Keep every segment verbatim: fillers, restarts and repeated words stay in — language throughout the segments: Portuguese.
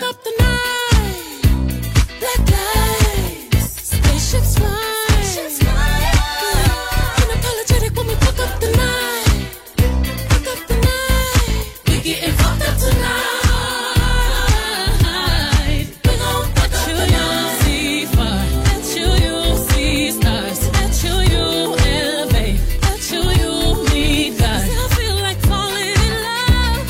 fuck up the night. Black lights, spaceships fly. Spaceships fly. Unapologetic when we fuck up the night. Fuck up the night. We getting fucked up tonight. We gon' fuck up the night. See far. At you, you see stars. At you, you elevate. At you, you meet God. I feel like falling in love.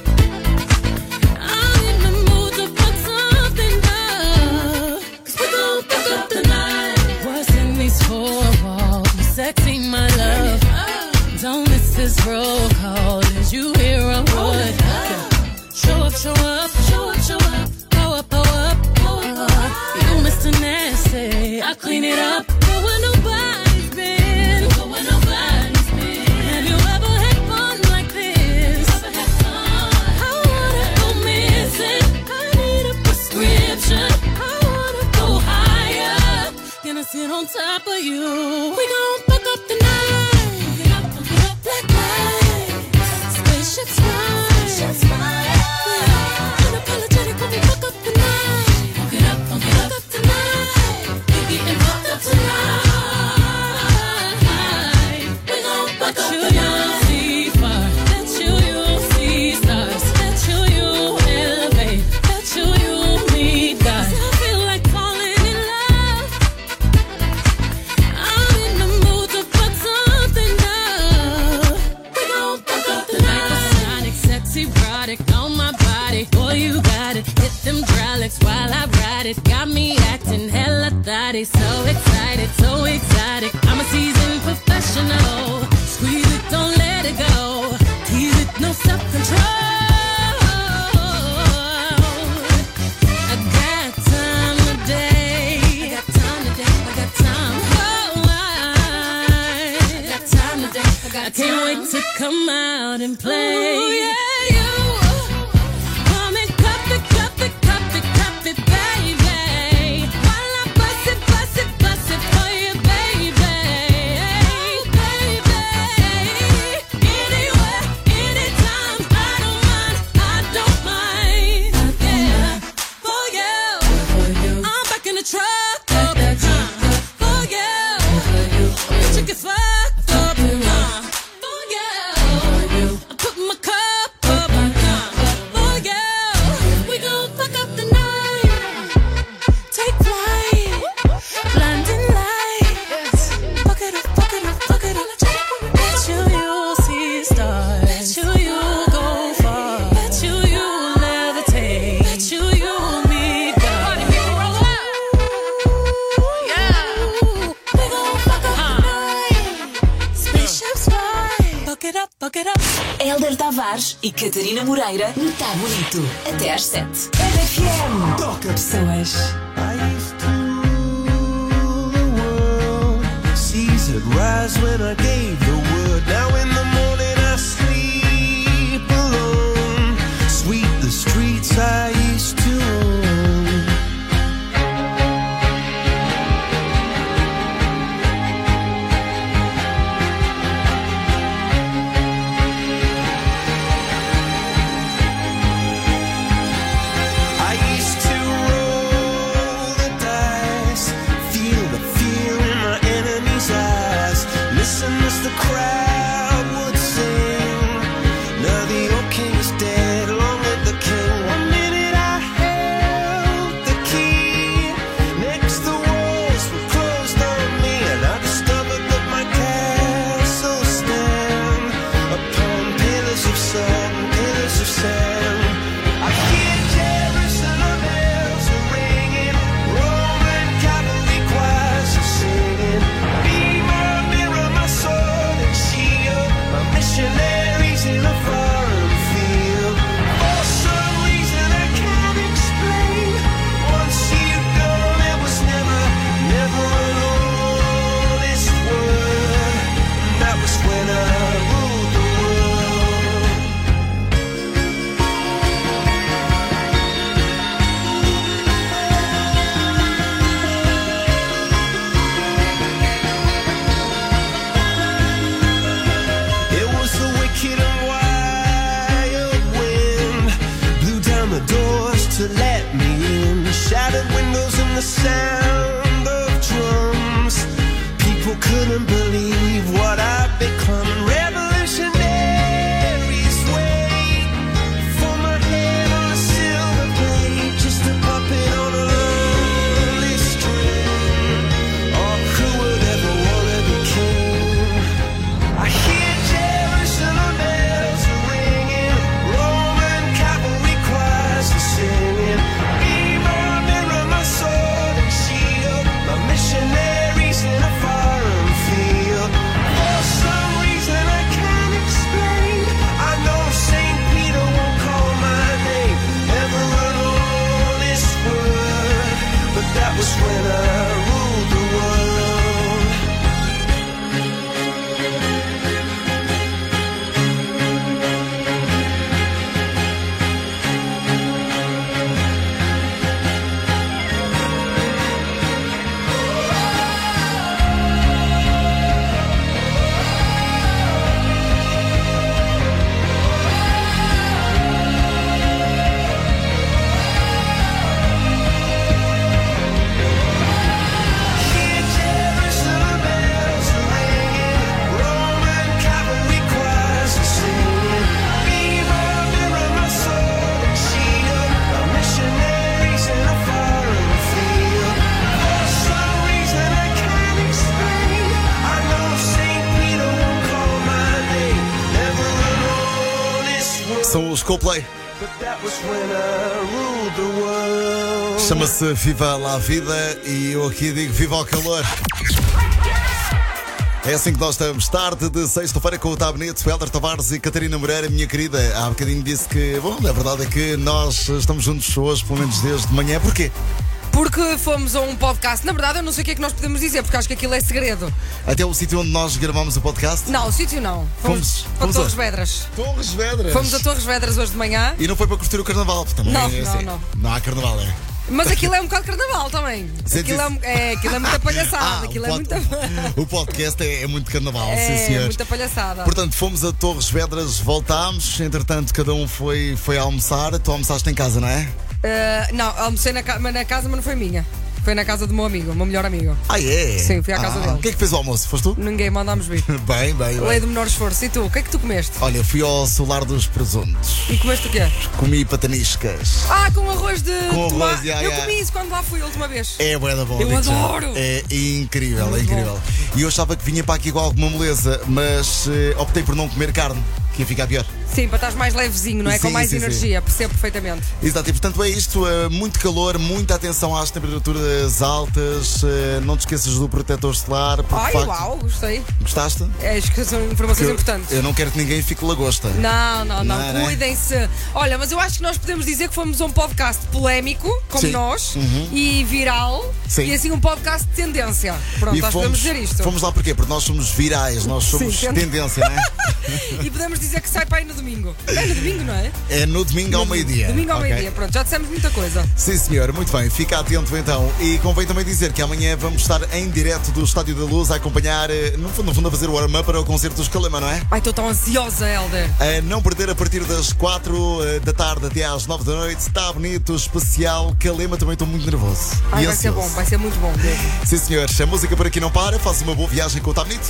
I'm in the mood to fuck something up. Cause we gon' fuck up the night. What's in these four walls? You sexy, my love. Don't miss this roll call. As you hear a wood. Show up, show up, show up, show up. Go up, go up, go up. You Mister Nasty. I clean it up. Go where nobody's been. Go where nobody's been. Have you ever had fun like this? Ever had fun? I wanna go missing. I need a prescription. I wanna go higher. Gonna sit on top of you. We gon' fuck up the night. Get up, get up, black lights. Spaceships fly. Spaceships fly. Unapologetic when we fuck up the night. Fuck it up, fuck it up, fuck up the night. We getting fucked up tonight. We gon' fuck up the night. See far. That you, you see stars. That you, you elevate. That you, you meet God. I feel like falling in love. I'm in the mood to fuck something up. We gon' fuck up the night. Sonic, sexy, erotic on my body. Boy, you got it. Hit them hydraulics while I ride it. Got me acting hella thotty. So excited, so exotic. I'm a seasoned professional. Squeeze it, don't let it go. Tease it, no self-control. I got time today. I got time today. I got time. Oh, I got time today. I got I can't wait to come out and play. Ooh, yeah, you. Come and cup it, cup it, cup it, cup it, baby. While I bust it, bust it, bust it for you, baby. Baby. Anywhere, anytime. I don't mind, I don't mind. Yeah. For you. I'm back in the truck. Uh, For you. The chick is fucked up. Uh, For you. I put my cup up. Uh, For you. We gon' fuck up the night. Take flight. Blinding lights. Fuck it up, fuck it up, fuck it up. Bet you you'll see stars. Bet you you'll go far. Bet you you'll levitate. Bet you you'll meet God. Party people roll out. Yeah. We gon' fuck up the night. Spaceships fly. Fuck it up, fuck it up. Hélder Tavares e Catarina Moreira no Tá Bonito. Até às sete. R F M. Toca pessoas. I used to rule the world. Seas would rise when I gave the word. Now in the morning I sleep alone. Sweep the streets I used to own. I used to roll the dice, feel the fear in my enemy's eyes. Listen as the crowd would sing. Now the old king is dead, long live the king. One minute sound of drums. People couldn't believe what I'd become. Revolutionaries wait for my head on a silver plate, just a puppet on a lonely string. Oh, who would ever wanna be king? I hear Jerusalem bells ringing, Roman cavalry choirs are singing. Be my mirror, my sword and shield, my missionaries in a foreign field. For some reason I can't explain, I know Saint Peter won't call my name ever alone this word, but that was when I ruled the world. Hear Jerusalem bells ringing, Roman cavalry choirs are singing. Be my mirror, my sword and shield, my missionaries in a foreign field. For some reason I can't explain, I know Saint Peter won't call my name ever alone this world. São os Coldplay. But that was when I ruled the world. Chama-se Viva lá a Vida e eu aqui digo Viva ao calor. É assim que nós estamos, tarde de sexta-feira com o Tabneto, Helder Tavares e Catarina Moreira, minha querida. Há bocadinho disse que, bom, a verdade é que nós estamos juntos hoje, pelo menos desde de manhã. Porquê? Porque fomos a um podcast. Na verdade, eu não sei o que é que nós podemos dizer, porque acho que aquilo é segredo. Até o sítio onde nós gravamos o podcast? Não, o sítio não. Fomos- Fomos, para fomos Torres a- Vedras. Torres Vedras. Fomos a Torres Vedras hoje de manhã. E não foi para curtir o carnaval, porque também Não, é não, assim. não. Não há carnaval, é? Mas aquilo é um bocado carnaval também. Sente Aquilo é, isso? é, aquilo é muita palhaçada. Ah, aquilo o, é pod- muita. o podcast é, é muito carnaval, sim É, senhor. muita palhaçada. Portanto, fomos a Torres Vedras, voltámos, entretanto cada um foi, foi almoçar. Tu almoçaste em casa, não é? Uh, não, almocei na, ca- mas na casa, mas não foi minha. Foi na casa do meu amigo, o meu melhor amigo. Ah, é? Sim, fui à casa ah, dele. Quem é que fez o almoço? Foste tu? Ninguém mandámos vir. Bem, bem, Lei bem. do menor esforço. E tu, o que é que tu comeste? Olha, fui ao solar dos presuntos. E comeste o quê? Comi pataniscas. Ah, com arroz de Com tomate. arroz, já, Eu já. comi isso quando lá fui a última vez. É bué da bom. Eu digo já. adoro. É incrível, é Muito incrível. E eu achava que vinha para aqui com alguma moleza, mas eh, optei por não comer carne, que ia ficar pior. Sim, para estás mais levezinho, não é? Com Sim, mais sim, sim. energia, percebo perfeitamente. Exato, e portanto é isto, eh, muito calor, muita atenção às temperaturas altas, eh, não te esqueças do protetor solar, porque Ai, de facto, uau, gostei. gostaste? É, acho que são informações Eu, importantes. eu não quero que ninguém fique lagosta. Não, não, não, Não, não é? cuidem-se. Olha, mas eu acho que nós podemos dizer que fomos a um podcast polémico, como Sim. nós, Uhum. e viral, Sim. e assim um podcast de tendência. Pronto, E nós podemos dizer isto. fomos lá porquê? Porque nós somos virais, nós somos Sim, tendência, não é? E podemos dizer que sai para aí no domingo. É no domingo, não é? É no domingo ao meio-dia. Domingo ao ok? meio-dia, pronto, já dissemos muita coisa. Sim, senhor, muito bem, fica atento então. E convém também dizer que amanhã vamos estar em direto do Estádio da Luz a acompanhar, eh, no fundo, no fundo a fazer o warm-up para o concerto dos Calema, não é? Ai, estou tão ansiosa, Helder. A não perder a partir das quatro eh, da tarde até às nove da noite. Está bonito, especial. Calema, também estou muito nervoso. Ai, e vai ser ansioso. bom, vai ser muito bom mesmo. Sim, senhor, a música por aqui não para. Faça uma boa viagem com o Tá Bonito.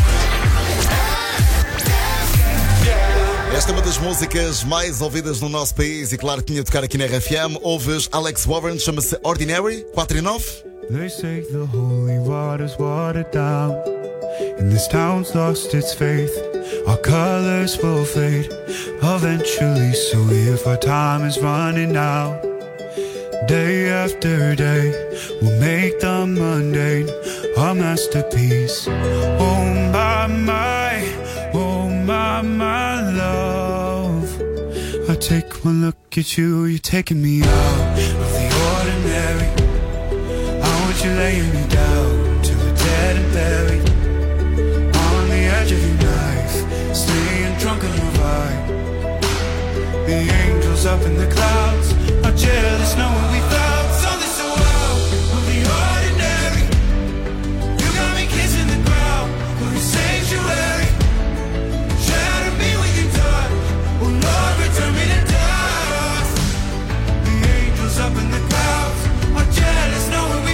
Esta é uma das músicas mais ouvidas no nosso país e claro que tinha de tocar aqui na R F M. Ouves Alex Warren, chama-se Ordinary, quatro e nove. They say the holy water's watered down, and this town's lost its faith. Our colors will fade eventually, so if our time is running out, day after day, we'll make the mundane our masterpiece. Oh my, my, oh my, my love. I take one look at you, you're taking me out of the ordinary. I want you laying me down to the dead and buried, on the edge of your knife, staying drunk on your vibe. The angels up in the clouds are jealous knowing we found something so out of the ordinary. You got me kissing the ground of your sanctuary. Shatter me with your touch, oh Lord, return me to dust. The angels up in the clouds are jealous knowing we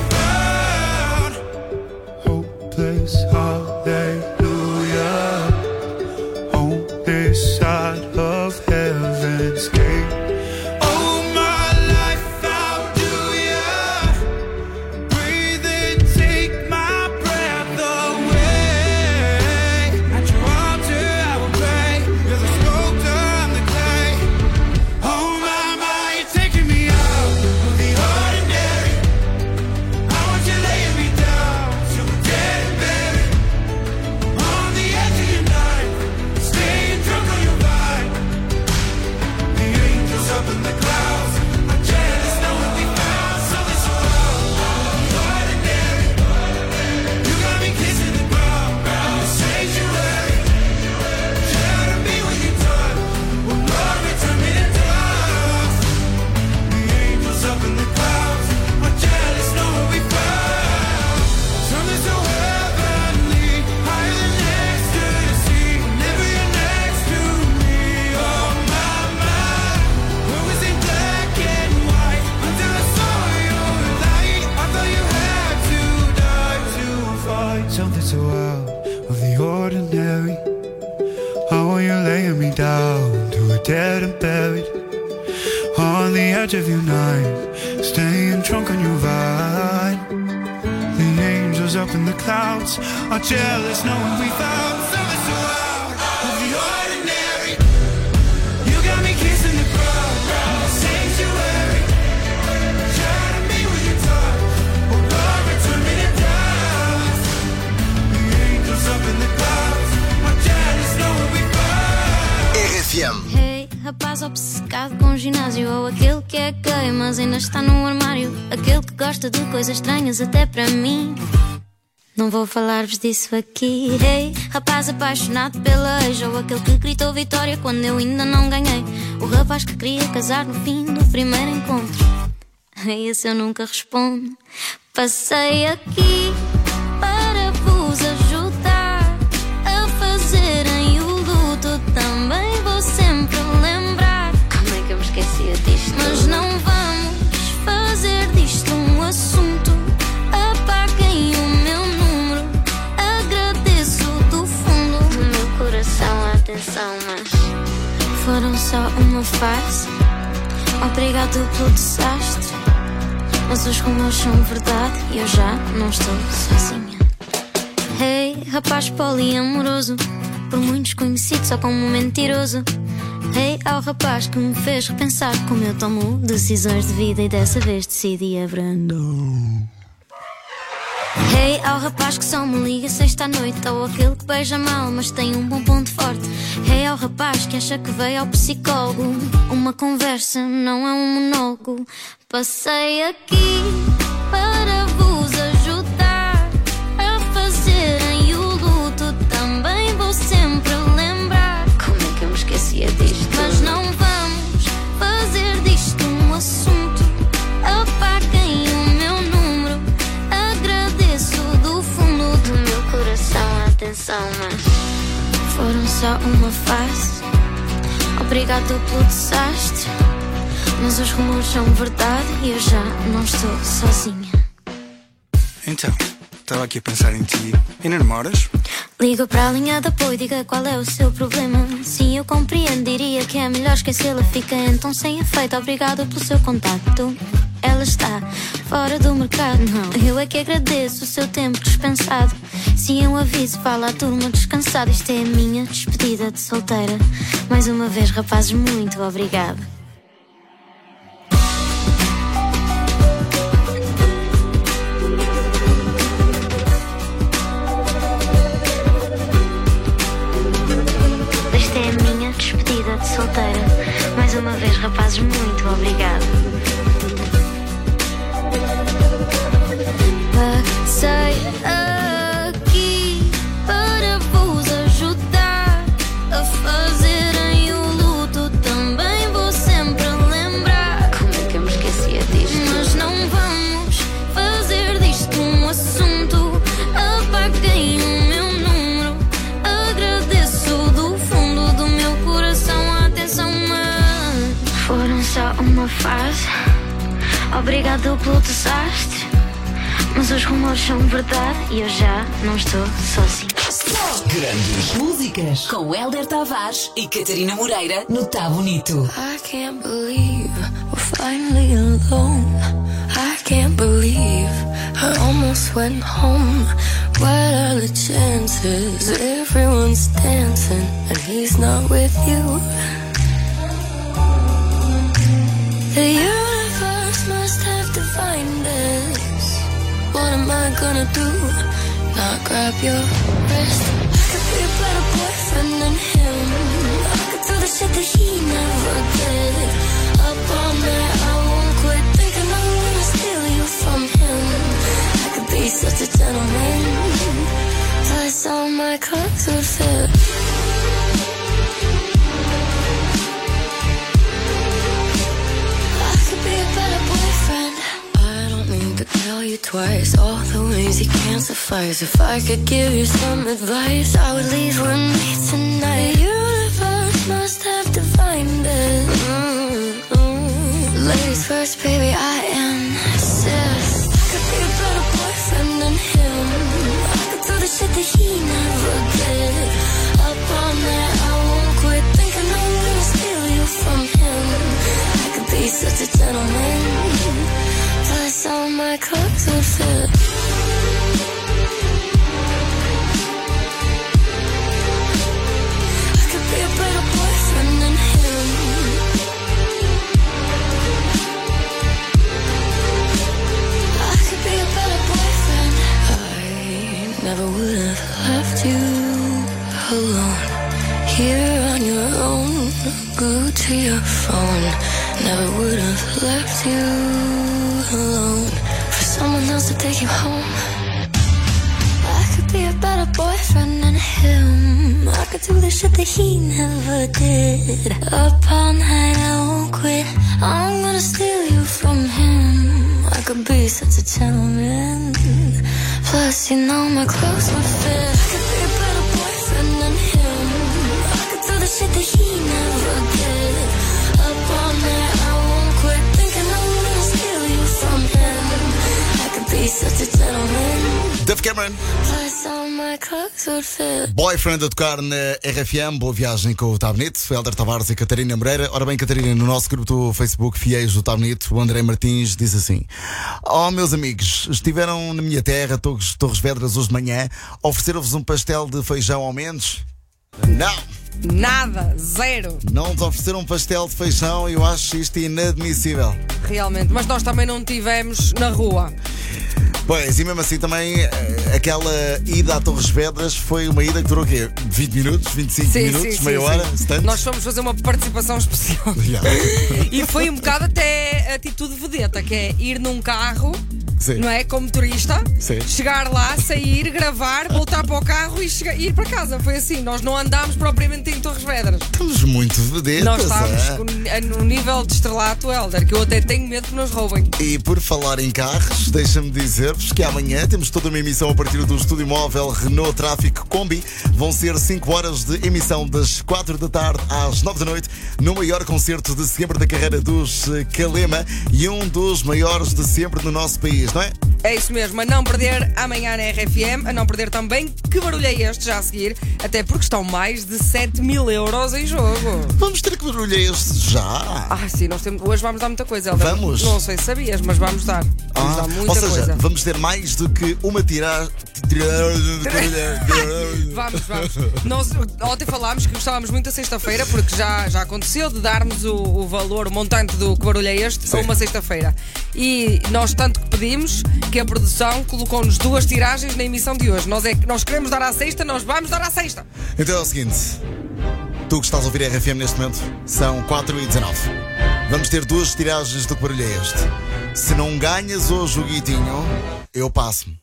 so out of the ordinary. How are you laying me down to a dead and buried on the edge of your night, staying drunk on your vine. The angels up in the clouds are jealous knowing we found something so out of the ordinary. You got me kissing the crowd in the sanctuary, shining me with your touch, oh Lord, return me to dust. The angels up in the clouds are jealous knowing we found R F M. Hey, rapaz obcecado com ginásio, ou aquele que é gay mas ainda está no armário, aquele que gosta de coisas estranhas até para mim. Não vou falar-vos disso aqui. Hey, rapaz apaixonado pela ex, ou aquele que gritou vitória quando eu ainda não ganhei, o rapaz que queria casar no fim do primeiro encontro. A esse eu nunca respondo. Passei aqui para vos ajudar a fazerem o luto. Também vou sempre lembrar. Como é que eu me esquecia disto? Mas não vamos fazer disto um assunto. Apaguem o meu número. Agradeço do fundo do meu coração a atenção, mas foram só uma fase. Obrigado pelo desastre, mas os rumores são verdade e eu já não estou sozinha. Hey, rapaz poliamoroso, por muitos conhecido só como um mentiroso. Hey, ao rapaz que me fez repensar como eu tomo decisões de vida e dessa vez decidi abrandar. Hey, ao rapaz que só me liga sexta à noite, ou aquele que beija mal mas tem um bom ponto forte. Hey, ao rapaz que acha que veio ao psicólogo, uma conversa não é um monólogo. Passei aqui para vos ajudar a fazerem o luto. Também vou sempre lembrar. Como é que eu me esquecia disto? Mas não vamos fazer disto um assunto. Apaguem o meu número. Agradeço do fundo do meu coração a atenção, mas foram só uma fase. Obrigado pelo desastre, mas os rumores são verdade e eu já não estou sozinha. Então, estava aqui a pensar em ti. Ainda namoras? Liga para a linha de apoio, diga qual é o seu problema. Sim, eu compreendo, diria que é melhor esquecê-la. Fica então sem efeito, obrigado pelo seu contacto. Ela está fora do mercado, não. Eu é que agradeço o seu tempo dispensado. Sim, eu aviso, fala à turma descansada. Isto é a minha despedida de solteira. Mais uma vez, rapazes, muito obrigado. Esta é a minha despedida de solteira. Mais uma vez, rapazes, muito obrigado. Passei aqui para vos ajudar a fazerem o luto. Também vou sempre lembrar. Como é que eu me esquecia disto? Mas não vamos fazer disto um assunto. Apaguem o meu número. Agradeço do fundo do meu coração a atenção, mas foram só uma fase. Obrigado pelo desastre, mas os rumores são verdade e eu já não estou sozinha. Grandes músicas com Hélder Tavares e Catarina Moreira no Tá Bonito. I can't believe we're finally alone. I can't believe I almost went home. What are the chances? Everyone's dancing and he's not with you. The universe must have defined us. What am I gonna do? Not grab your wrist. I could be a better boyfriend than him. I could do the shit that he never did. Up all night, I won't quit thinking I'm gonna steal you from him. I could be such a gentleman. Plus all my clothes would fit. I could be a better boyfriend. I don't need to tell you twice all the ways you can't suffice. If I could give you some advice, I would leave with me tonight. The universe must have defined it. Mm-hmm. Ladies first, baby, I insist. I could be a better boyfriend than him. I could do the shit that he never did. Up on that, I won't quit thinking I'm gonna steal you from him. I could be such a gentleman, plus all my clothes would fit. I could be a better boyfriend than him. I could be a better boyfriend. I never would have left you alone, here on your own, glued to your phone. Never would have left you alone for someone else to take you home. I could be a better boyfriend than him. I could do the shit that he never did. Up all night, I won't quit. I'm gonna steal you from him. I could be such a gentleman, plus you know my clothes would fit. I could be a better boyfriend than him. I could do the shit that he never did. Up all night, I won't quit thinking I'm gonna steal you from him. I could be such a gentleman. Dave Cameron. Plus all my clothes would fit. Boyfriend a tocar na R F M. Boa viagem com o Tá Bonito, Helder Tavares e Catarina Moreira. Ora bem, Catarina, no nosso grupo do Facebook Fiéis do Tá Bonito, o André Martins diz assim: oh, meus amigos, estiveram na minha terra, Torres, Torres Vedras, hoje de manhã. Ofereceram-vos um pastel de feijão ao menos? Não! Nada, zero. Não nos ofereceram um pastel de feijão e eu acho isto inadmissível. Realmente, mas nós também não tivemos na rua. Pois, e mesmo assim também aquela ida a Torres Vedras foi uma ida que durou o quê? vinte minutos, vinte e cinco sim, minutos, sim, meia sim, hora? Sim. Nós fomos fazer uma participação especial. Yeah. E foi um bocado até a atitude vedeta, que é ir num carro, sim, não é? Como turista, sim, chegar lá, sair, gravar, voltar para o carro e chegar, ir para casa. Foi assim, nós não andámos propriamente em Torres Vedras. Estamos muito vedetas. Nós estávamos é? no nível de estrelato, Helder, que eu até tenho medo que nos roubem. E por falar em carros, deixa-me dizer-vos que amanhã temos toda uma emissão a partir do estúdio móvel Renault Tráfico Combi. Vão ser cinco horas de emissão das quatro da tarde às nove da noite, no maior concerto de sempre da carreira dos Calema e um dos maiores de sempre no nosso país, não é? É isso mesmo, a não perder amanhã na R F M, a não perder também Que Barulho é Este já a seguir, até porque estão mais de sete mil euros em jogo. Vamos ter Que Barulho é Este já? Ah, sim, nós temos, hoje vamos dar muita coisa, Helder. Vamos? Não sei se sabias, mas vamos dar. Vamos ah, dar muita ou seja, coisa. Vamos ter mais do que uma tiragem. Vamos, vamos. Nós ontem falámos que gostávamos muito da sexta-feira, porque já, já aconteceu de darmos o, o valor, o montante do Que Barulho é Este, sim, a uma sexta-feira. E nós tanto que pedimos que a produção colocou-nos duas tiragens na emissão de hoje. Nós, é, nós queremos dar à sexta, nós vamos dar à sexta. Então é o seguinte: tu que estás a ouvir a R F M neste momento, são quatro e dezanove. Vamos ter duas tiragens do Que Barulho é Este. Se não ganhas hoje o guitinho, eu passo-me.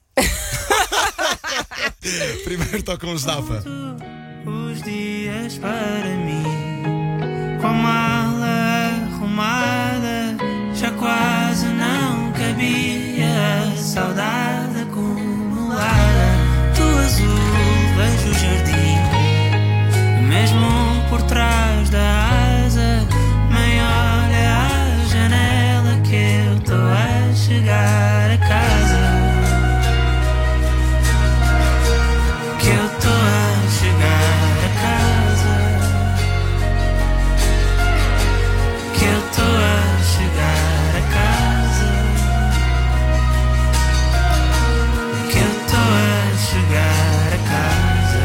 Primeiro tocam os Dafa. Os dias para mim, com a mala arrumada, já quase não cabia a saudade acumulada. Do azul vejo o jardim, mesmo por trás da asa. Mãe, olha a janela que eu estou a chegar a casa. Que eu estou a chegar a casa. Que eu estou a chegar a casa. Que eu estou a chegar a casa.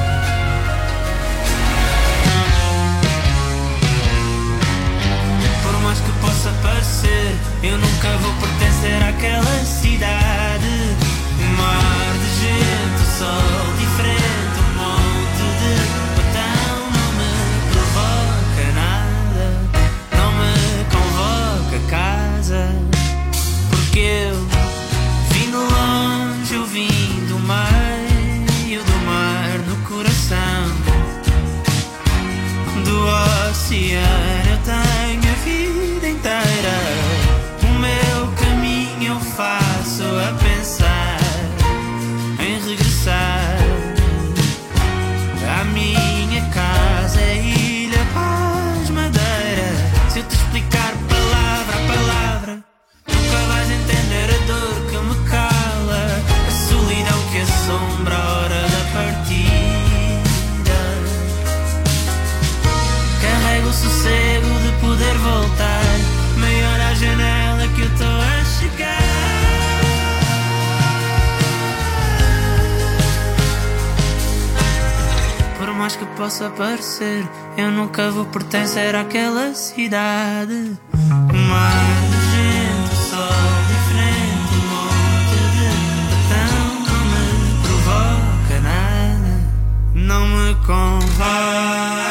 Por mais que possa parecer, eu nunca vou pertencer àquela cidade. Um mar de gente, o sol diferente, um monte de botão. Não me provoca nada, não me convoca a casa. Porque eu vim de longe, eu vim do meio do mar no coração do oceano. Eu tenho a vida inteira, o meu caminho eu faço a pensar em regressar à minha casa, Ilha Paz, Madeira. Se eu te explicar palavra a palavra, nunca vais entender a dor que me cala, a solidão que assombra a hora possa parecer, eu nunca vou pertencer àquela cidade. Mar de gente, sol diferente, um monte de batão. Não me provoca nada, não me convém.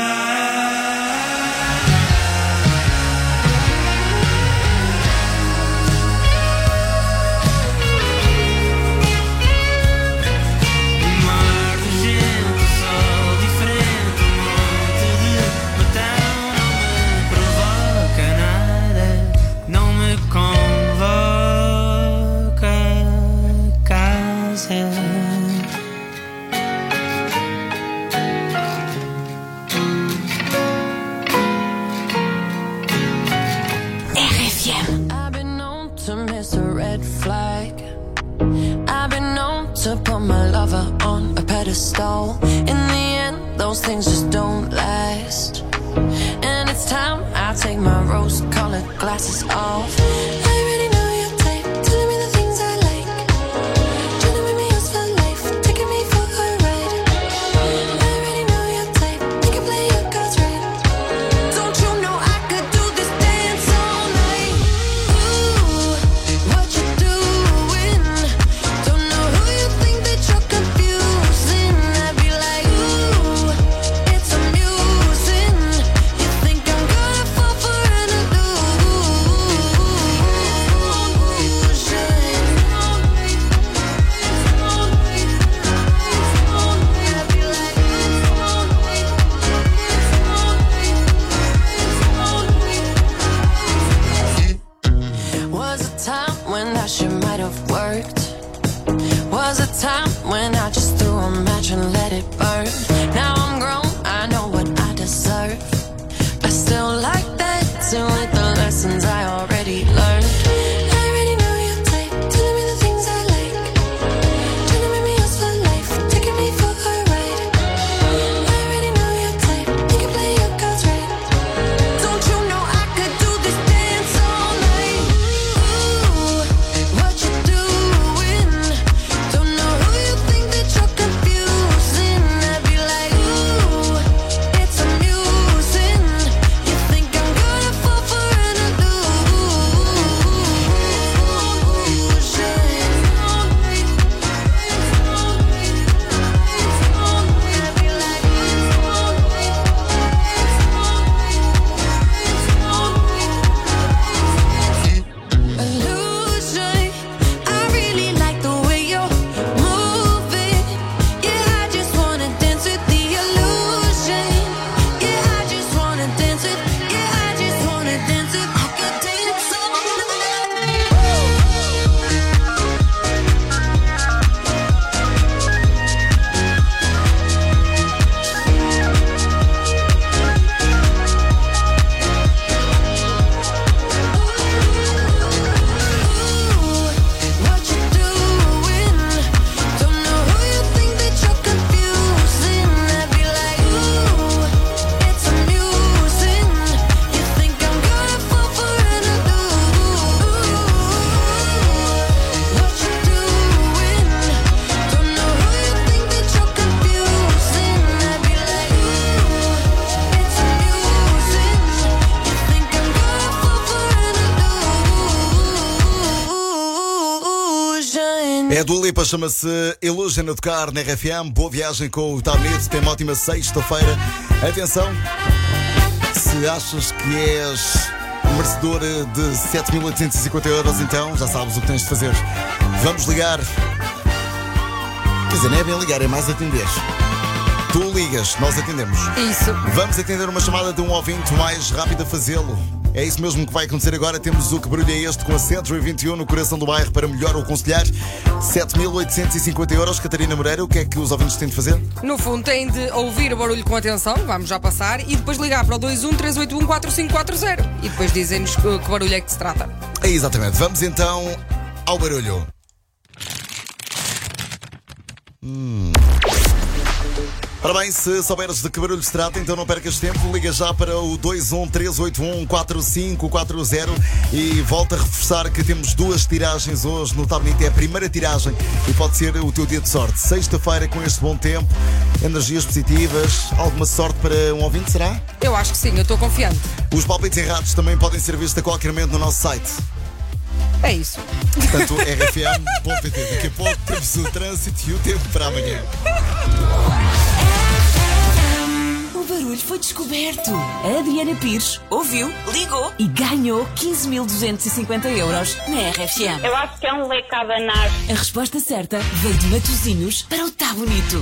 To put my lover on a pedestal. In the end, those things just don't last. And it's time I take my rose-colored glasses off. I already know your type, telling me the things I like. Trying to make me yours for life, taking me for a ride. I already know your type, you can play your cards right. Don't you know I could do this dance all night? Ooh, what you doing? Don't know who you think that you're confusing. I'd be like, ooh, it's amusing. You think I'm gonna fall for an illusion? I'd be like, was a time when that shit might have worked. Was a time when I just threw a match and let it burn. Now I'm grown, I know what I deserve. I still like that, dancing with the lessons I already learned. I already know your type, telling me the things I like. Trying to make me yours for life, taking me for a ride. I already know your type, you can play your cards right. Don't you know I could do this dance all night? Ooh, what you doing? Don't know who you think that you're confusing. I'd be like, ooh, it's amusing. You think I'm gonna fall for an illusion. I really like the way you're moving. Yeah, I just wanna dance with the illusion. Yeah, I just wanna dance with. Yeah, I just wanna dance with. I could dance all what you doing? Don't know who you think that you're confusing. I'd be like, ooh, it's amusing. You think I'm gonna fall for an illusion? What you doing? Don't know who you think that you're confusing. I'd be like, ooh, it's amusing. You think I'm gonna fall for an illusion? É a Dua Lipa, chama-se Illusion a tocar na R F M. Boa viagem com o Tablet, tem uma ótima sexta-feira. Atenção, se achas que és merecedor de sete mil oitocentos e cinquenta euros, então já sabes o que tens de fazer. Vamos ligar. Quer dizer, não é bem ligar, é mais atender. Tu ligas, nós atendemos. Isso. Vamos atender uma chamada de um ouvinte, mais rápido a fazê-lo. É isso mesmo que vai acontecer agora. Temos o Que Barulho é Este com a Centro vinte e um no coração do bairro para melhor o aconselhar. sete mil oitocentos e cinquenta euros. Catarina Moreira, o que é que os ouvintes têm de fazer? No fundo, têm de ouvir o barulho com atenção, vamos já passar, e depois ligar para o dois um três oito um quatro cinco quatro zero e depois dizem-nos que, que barulho é que se trata. É, exatamente. Vamos então ao barulho. Hum. Ora bem, se souberes de que barulho se trata, então não percas tempo, liga já para o dois um três oito um quatro cinco quatro zero e volta a reforçar que temos duas tiragens hoje no Tablet. É a primeira tiragem e pode ser o teu dia de sorte. Sexta-feira com este bom tempo, energias positivas, alguma sorte para um ouvinte, será? Eu acho que sim, eu estou confiante. Os palpites errados também podem ser vistos a qualquer momento no nosso site. É isso. Portanto, R F M ponto P T. Daqui a pouco temos o trânsito e o tempo para amanhã. O barulho foi descoberto. A Adriana Pires ouviu, ligou e ganhou quinze mil duzentos e cinquenta euros na R F M. Eu acho que é um leque a danar. A resposta certa veio de Matosinhos para o Tá Bonito.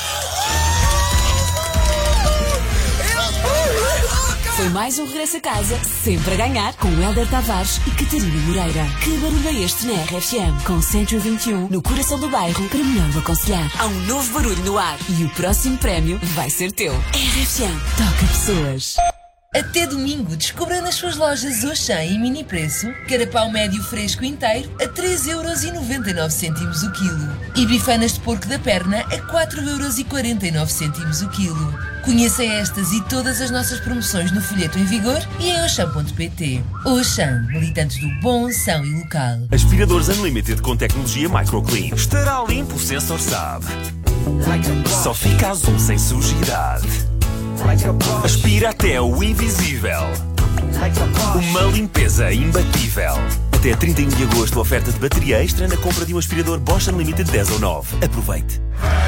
Foi mais um regresso a casa, sempre a ganhar, com Hélder Tavares e Catarina Moreira. Que barulho é este na R F M? Com cento e vinte e um no coração do bairro para melhor o aconselhar. Há um novo barulho no ar e o próximo prémio vai ser teu. R F M toca pessoas. Até domingo, descubra nas suas lojas Auchan e Mini Preço carapau médio fresco inteiro a três euros e noventa e nove cêntimos o quilo e bifanas de porco da perna a quatro euros e quarenta e nove cêntimos o quilo. Conheça estas e todas as nossas promoções no folheto em vigor e em auchan ponto p t. Auchan, militantes do bom, são e local. Aspiradores Unlimited com tecnologia MicroClean. Estará limpo, o sensor sabe. Só fica azul sem sujidade. Aspira até o invisível. Uma limpeza imbatível. Até trinta e um de agosto, oferta de bateria extra na compra de um aspirador Bosch Unlimited dez ou nove. Aproveite.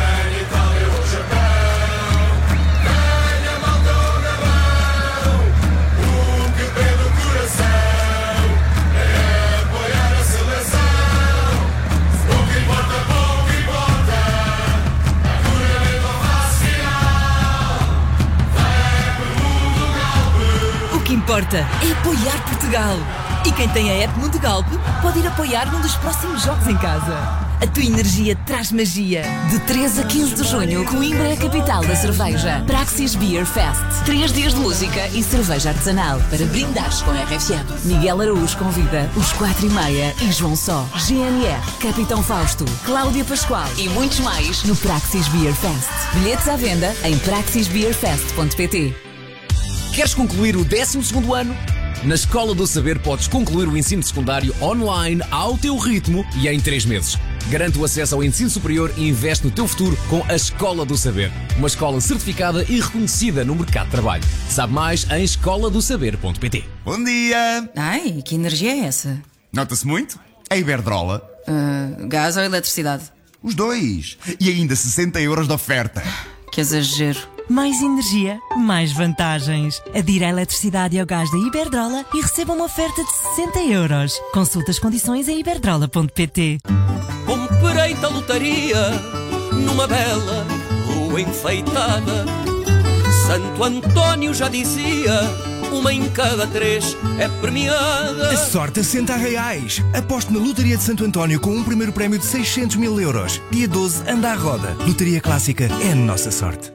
O que importa é apoiar Portugal. E quem tem a app Mundigalp pode ir apoiar num dos próximos jogos em casa. A tua energia traz magia. De treze a quinze de junho, Coimbra é a capital da cerveja. Praxis Beer Fest. Três dias de música e cerveja artesanal para brindares com a R F M. Miguel Araújo convida os quatro e meia e João Só, G N R, Capitão Fausto, Cláudia Pascoal e muitos mais no Praxis Beer Fest. Bilhetes à venda em praxis beer fest ponto p t. Queres concluir o décimo segundo ano? Na Escola do Saber podes concluir o ensino secundário online ao teu ritmo e em três meses. Garante o acesso ao ensino superior e investe no teu futuro com a Escola do Saber. Uma escola certificada e reconhecida no mercado de trabalho. Sabe mais em escola do saber ponto p t. Bom dia! Ai, que energia é essa? Nota-se muito? A Iberdrola. Uh, gás ou eletricidade? Os dois. E ainda sessenta euros de oferta. Que exagero. Mais energia, mais vantagens. Adira a eletricidade e ao gás da Iberdrola e receba uma oferta de sessenta euros. Consulta as condições em iberdrola ponto p t. Comprei-te a lotaria numa bela rua enfeitada. Santo António já dizia, uma em cada três é premiada. A sorte assenta a reais. Aposte na Lotaria de Santo António com um primeiro prémio de seiscentos mil euros. Dia doze, anda à roda. Lotaria Clássica é a nossa sorte.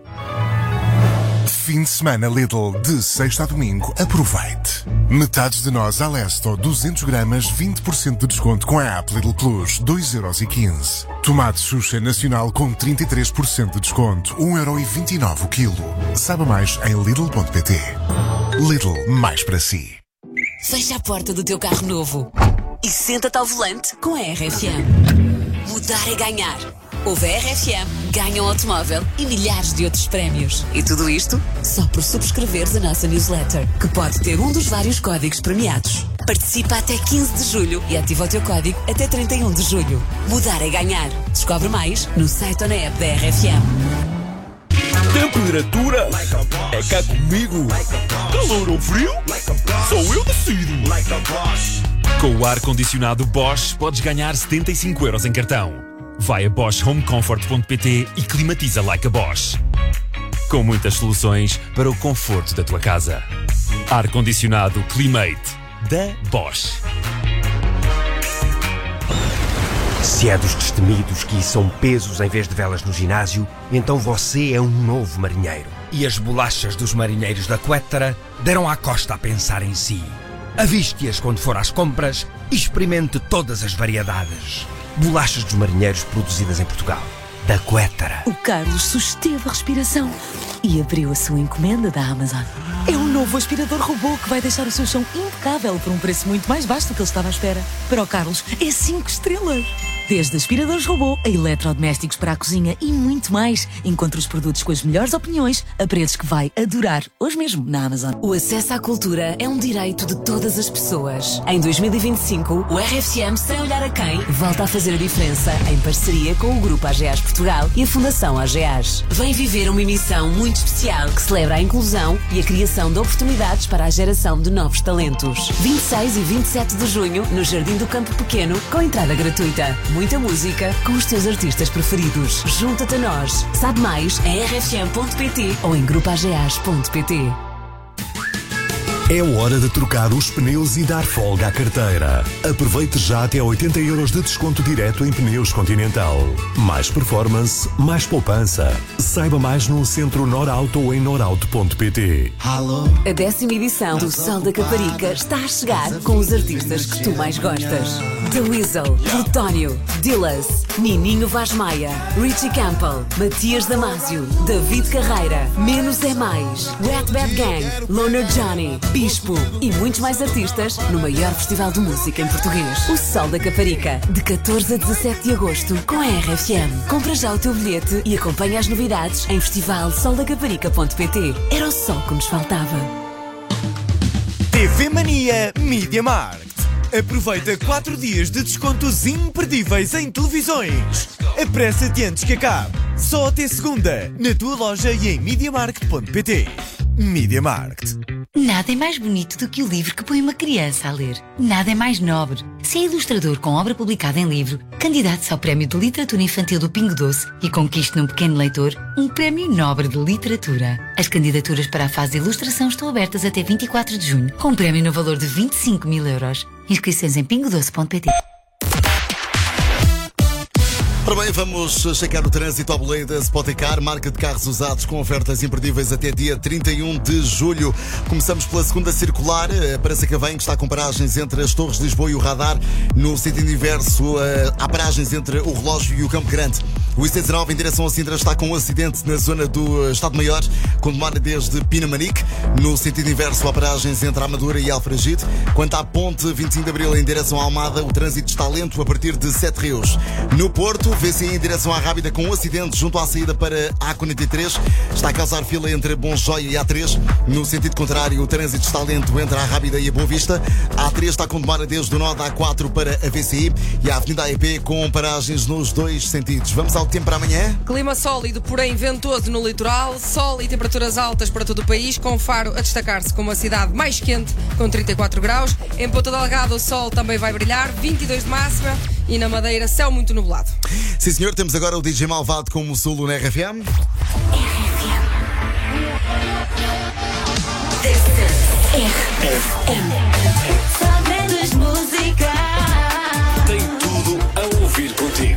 Fim de semana Lidl, de sexta a domingo, aproveite. Metades de nós Alesto, duzentos gramas, vinte por cento de desconto com a app Lidl Plus, dois euros e quinze. Tomate Xuxa Nacional com trinta e três por cento de desconto, um euro e vinte e nove o quilo. Saiba mais em lidl ponto p t. Lidl, mais para si. Fecha a porta do teu carro novo e senta-te ao volante com a R F M. Mudar é ganhar. Ouve a R F M, ganha um automóvel e milhares de outros prémios. E tudo isto só por subscreveres a nossa newsletter, que pode ter um dos vários códigos premiados. Participa até quinze de julho e ativa o teu código até trinta e um de julho. Mudar é ganhar. Descobre mais no site ou na app da R F M. Temperatura é cá comigo. Calor ou frio? Só eu decido. Com o ar-condicionado Bosch podes ganhar setenta e cinco euros em cartão. Vai a bosch home comfort ponto p t e climatiza like a Bosch. Com muitas soluções para o conforto da tua casa. Ar-condicionado Climate da Bosch. Se é dos destemidos que são pesos em vez de velas no ginásio, então você é um novo marinheiro. E as bolachas dos marinheiros da Quettara deram à costa a pensar em si. Aviste-as quando for às compras e experimente todas as variedades. Bolachas dos marinheiros produzidas em Portugal. da Quettara. O Carlos susteve a respiração e abriu a sua encomenda da Amazon. É um novo aspirador robô que vai deixar o seu chão impecável por um preço muito mais baixo do que ele estava à espera. Para o Carlos, é cinco estrelas. Desde aspiradores robô a eletrodomésticos para a cozinha e muito mais. Encontre os produtos com as melhores opiniões a preços que vai adorar hoje mesmo na Amazon. O acesso à cultura é um direito de todas as pessoas. Em dois mil e vinte e cinco, o R F M Sem Olhar a Quem volta a fazer a diferença em parceria com o Grupo A G A S Portugal e a Fundação A G A S. Vem viver uma emissão muito especial que celebra a inclusão e a criação de oportunidades para a geração de novos talentos. vinte e seis e vinte e sete de junho, no Jardim do Campo Pequeno, com entrada gratuita. Muita música com os teus artistas preferidos. Junta-te a nós. Sabe mais em r f m ponto p t ou em grupo a g a s ponto p t. É hora de trocar os pneus e dar folga à carteira. Aproveite já até oitenta euros de desconto direto em pneus Continental. Mais performance, mais poupança. Saiba mais no Centro Norauto ou em norauto ponto p t. A décima edição do Sol da Caparica está a chegar com os artistas que tu mais gostas. The Weasel, Plutónio, Dillas, Nininho Vaz Maia, Richie Campbell, Matias Damasio, David Carreira, Menos é Mais, Wet Bad Gang, Loner Johnny, Bispo e muitos mais artistas no maior festival de música em português. O Sol da Caparica, de catorze a dezassete de agosto, com a R F M. Compra já o teu bilhete e acompanha as novidades em festival sol da caparica ponto p t. Era o sol que nos faltava. T V Mania Media Markt. Aproveita quatro dias de descontos imperdíveis em televisões. Apressa-te antes que acabe. Só até segunda, na tua loja e em media markt ponto p t. Media Markt. Nada é mais bonito do que o livro que põe uma criança a ler. Nada é mais nobre. Se é ilustrador com obra publicada em livro, candidate-se ao Prémio de Literatura Infantil do Pingo Doce e conquiste num pequeno leitor um Prémio Nobre de Literatura. As candidaturas para a fase de ilustração estão abertas até vinte e quatro de junho, com um prémio no valor de vinte e cinco mil euros. Inscrições em pingo doce ponto p t. Ora bem, vamos checar o trânsito ao boleio da Spoticar, marca de carros usados com ofertas imperdíveis até dia trinta e um de julho. Começamos pela segunda circular, para Sacavém, que está com paragens entre as Torres de Lisboa e o Radar. No sentido inverso, há paragens entre o Relógio e o Campo Grande. O I C dezanove em direção a Sintra está com um acidente na zona do Estado Maior, com demora desde Pinamanique. No sentido inverso, há paragens entre a Amadora e Alfragide. Quanto à ponte vinte e cinco de Abril em direção à Almada, o trânsito está lento a partir de Sete Rios. No Porto, V C I em direção à Rábida com um acidente junto à saída para a A quarenta e três. Está a causar fila entre Bonjoia e A três. No sentido contrário, o trânsito está lento entre a Rábida e a Boa Vista. A A três está com demora desde o nó da A quatro para a V C I e a Avenida A E P com paragens nos dois sentidos. Vamos ao tempo para amanhã. Clima sólido, porém ventoso no litoral. Sol e temperaturas altas para todo o país, com Faro a destacar-se como a cidade mais quente, com trinta e quatro graus. Em Ponta Delgada o sol também vai brilhar, vinte e dois de máxima. E na Madeira, céu muito nublado. Sim, senhor, temos agora o D J Malvado como solo na R F M. R F M. Só menos música. Tem tudo a ouvir contigo.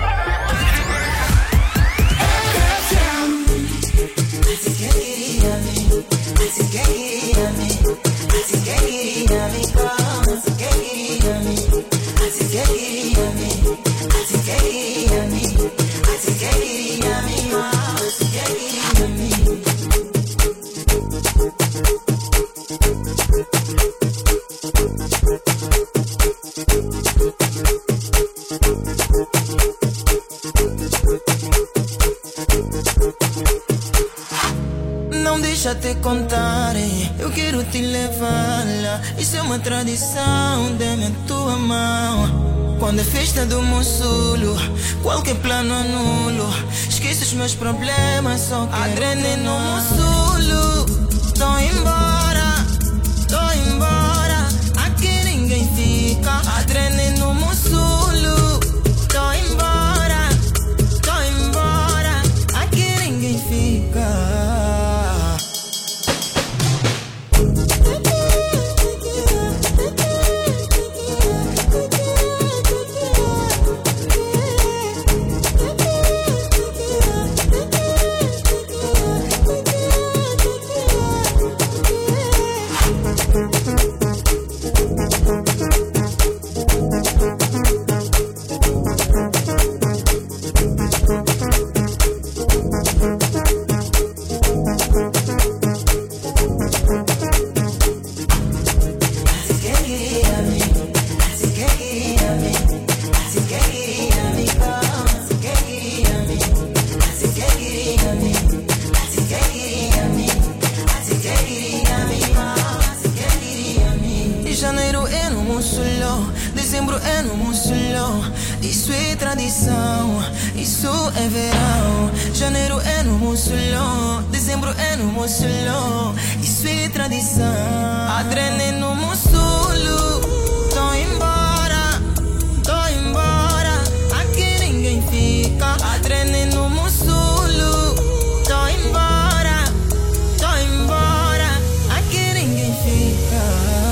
Não deixa te contar, eu quero te levar lá. Isso é uma tradição, dê-me a tua mão. Quando é festa do Monsulo, qualquer plano anulo. Esqueça os meus problemas, só que adrene no Monsulo. Tô embora, tô embora. Aqui ninguém fica, adrene no Monsulo. Tô embora, tô embora. Aqui ninguém fica. isso é tradição, isso é verão. Janeiro é no Mussolão, dezembro é no Mussolão, isso é tradição. Adrene no Mussolo, tô embora, tô embora, aqui ninguém fica. Adrene no Mussolo, tô embora, tô embora, aqui ninguém fica.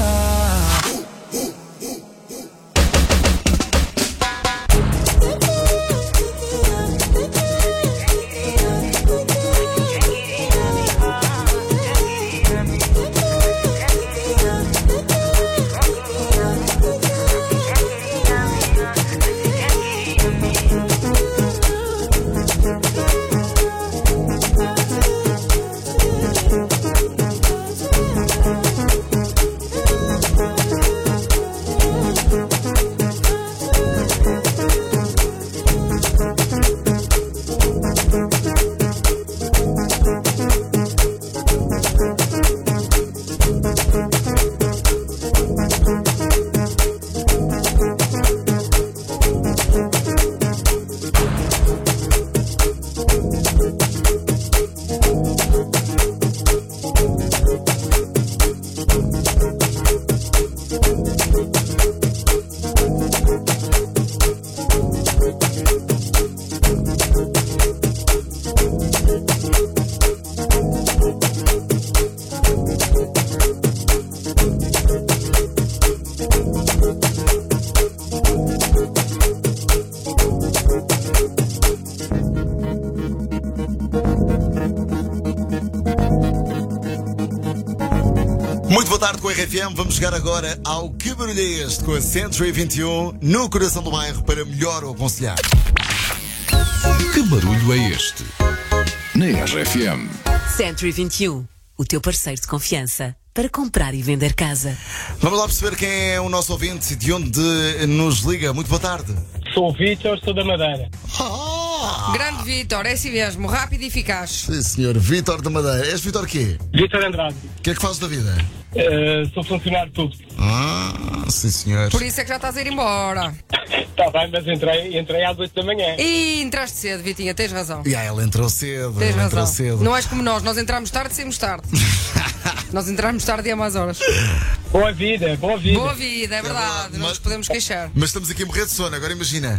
Muito boa tarde com a R F M. Vamos chegar agora ao Que Barulho é Este com a Century vinte e um no coração do bairro para melhor o aconselhar. Que barulho é este? Na R F M. Century vinte e um, o teu parceiro de confiança para comprar e vender casa. Vamos lá perceber quem é o nosso ouvinte e de onde nos liga. Muito boa tarde. Sou o Vítor, sou da Madeira. Grande Vítor, é assim mesmo, rápido e eficaz. Sim, senhor. Vítor da Madeira. És Vítor quê? Vítor Andrade. O que é que fazes da vida? Uh, sou funcionário de tudo. Ah, sim, senhor. Por isso é que já estás a ir embora. Está bem, mas entrei, entrei às oito da manhã. E entraste cedo, Vitinha, tens razão. E aí, ela entrou cedo. Tens ela razão. Entrou cedo. Não és como nós, nós entramos tarde e saímos tarde. Nós entramos tarde e é mais horas. Boa vida, boa vida. Boa vida, é verdade, não nos podemos queixar. Mas estamos aqui a morrer de sono, agora imagina.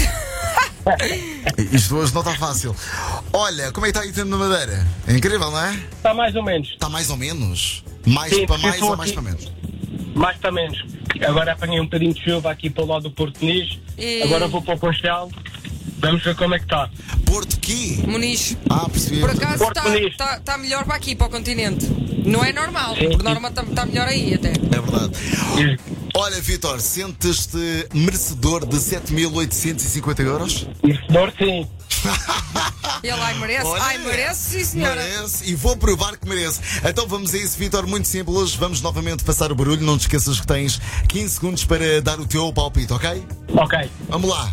Isto hoje não está fácil. Olha, como é que está aí tempo na Madeira? É incrível, não é? Está mais ou menos. Está mais ou menos? Mais Sim, para porque mais eu ou estou mais aqui- para menos? Mais para menos. Agora apanhei um bocadinho de chuva aqui para o lado do Porto Nis. E- Agora vou para o Conchal. Vamos ver como é que está. Porto quê? Muniz. Ah, percebi. Por acaso Porto está Muniz. tá, tá melhor para aqui, para o continente. Não é normal, Sim. por norma está tá melhor aí até. É verdade. Olha, Vítor, sentes-te merecedor de sete mil oitocentos e cinquenta euros? Merecedor, sim. Ele, ai, merece, Olha, ai, merece, sim senhora. Merece, e vou provar que merece. Então vamos a isso, Vítor, muito simples. Vamos novamente passar o barulho. Não te esqueças que tens quinze segundos para dar o teu palpite, ok? Ok. Vamos lá.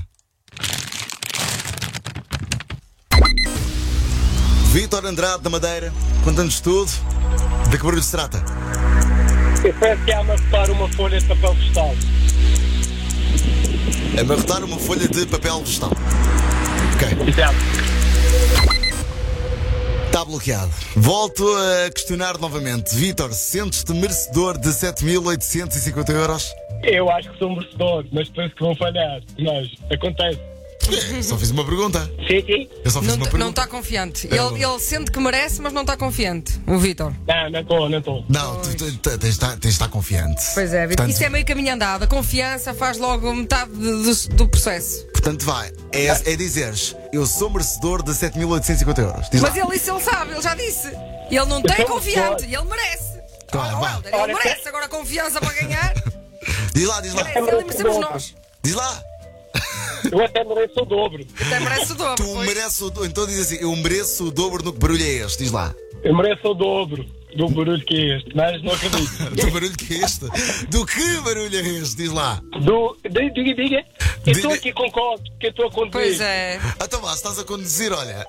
Vítor Andrade da Madeira, conta-nos tudo. De que barulho se trata? Eu penso que é amarrotar uma folha de papel vegetal. Amarrotar uma folha de papel vegetal. Ok. Exato. Está bloqueado. Volto a questionar novamente. Vítor, sentes-te merecedor de sete mil oitocentos e cinquenta euros? Eu acho que sou merecedor, mas penso que vou falhar. Mas acontece. Só fiz uma pergunta. Sim, sim. Eu só fiz Não uma t- pergunta. não está confiante. É Ele, ele sente que merece, mas não está confiante. O Vítor. Não, não estou, não estou. Não, tu, tu, tu tens, de estar- tens de estar confiante. Pois é, Vítor. Portanto, Isso é meio caminho andado. A confiança faz logo metade de- do, do processo. portanto vai. É, é dizeres, eu sou merecedor de sete mil oitocentos e cinquenta euros. Diz Mas lá. ele isso ele sabe, ele já disse. Ele não tem Então, confiante, ele merece. Claro, Oh, vá. Helder, ele merece agora confiança para ganhar. Diz lá, diz lá. Merece, ele merecemos nós. Diz lá. Eu até mereço o dobro. Até merece o dobro. Tu mereces o dobro. Então diz assim, eu mereço o dobro no que barulho é este. Diz lá. Eu mereço o dobro. do barulho que é este, mas não acredito. Do barulho que é este? Do que barulho é este? Diz lá. Do. Diga, diga. Eu estou aqui com o que eu estou a conduzir. Pois é. Então vá, se estás a conduzir, olha.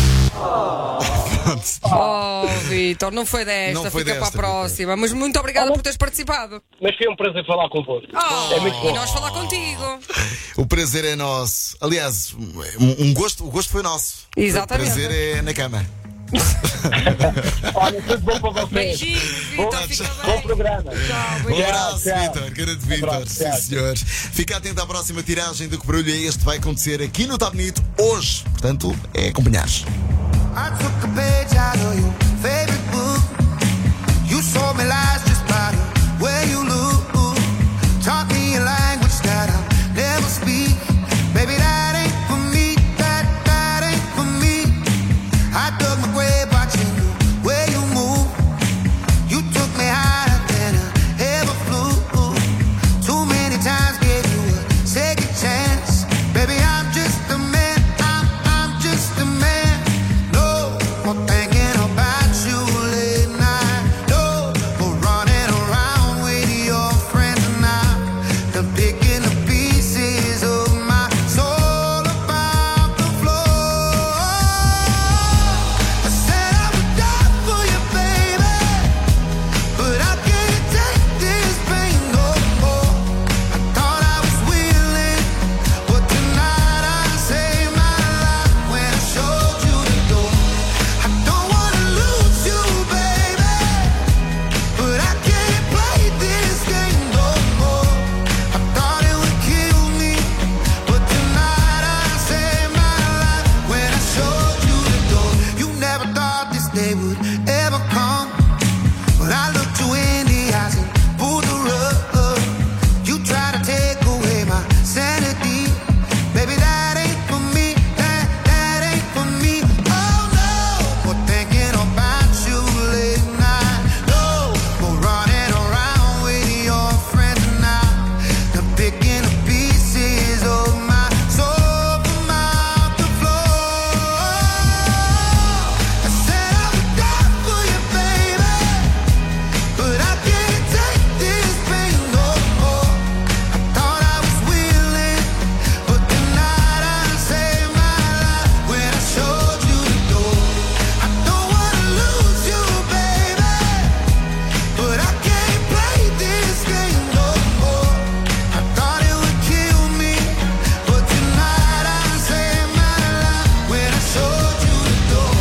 Oh, Vitor, não foi desta, Não foi fica desta, para a próxima. Mas muito obrigada por teres participado. Mas foi um prazer falar convosco. Oh, é muito bom. E nós falar contigo. O prazer é nosso. Aliás, um, um gosto, o gosto foi nosso. Exatamente. O prazer é na cama. Olha, tudo bom para vocês. Beijinhos, Vitor, fica bem. Bom programa. Tchau, Um abraço, Vitor. Grande Vitor. Sim, senhor. Fica atento à próxima tiragem do Que Barulho é Este. Vai acontecer aqui no Tá Bonito hoje. Portanto, é acompanhares. I took a page out of your favorite book. You sold me lies just by the way you look. Taught me a language that I'll never speak. Baby, that ain't for me. That, that ain't for me. I dug my grave watching the way you move. You took me higher than I ever flew. Too many times gave you a second chance. Baby, I'm just a man. I'm, I'm just a man. No more thinking about you late night. No more running around with your friends now. The picking the pieces of my soul about the floor. I said I would die for you, baby, but I can't take this pain no more. I thought I was willing, but tonight I saved my life when I showed you the door. I don't wanna lose you, baby, but I can't play this game no more. I thought it would kill me, but tonight I saved my life when I showed you the door. You never thought this day would ever come, but I looked you in the eyes and pulled the rug. You tried to take away my sanity. Baby, that ain't for me. That, that ain't for me. Oh no, more thinking about you late night. No, more running around with your friends now. I'm picking the pieces of my soul from out the floor. I said I would die for you, baby, but I can't take this pain no more. I thought I was willing, but tonight I saved my life when I showed you the door. I don't wanna lose you, baby, but I can't play this game no more. I thought it would kill me, but tonight I saved my life when I showed you the door.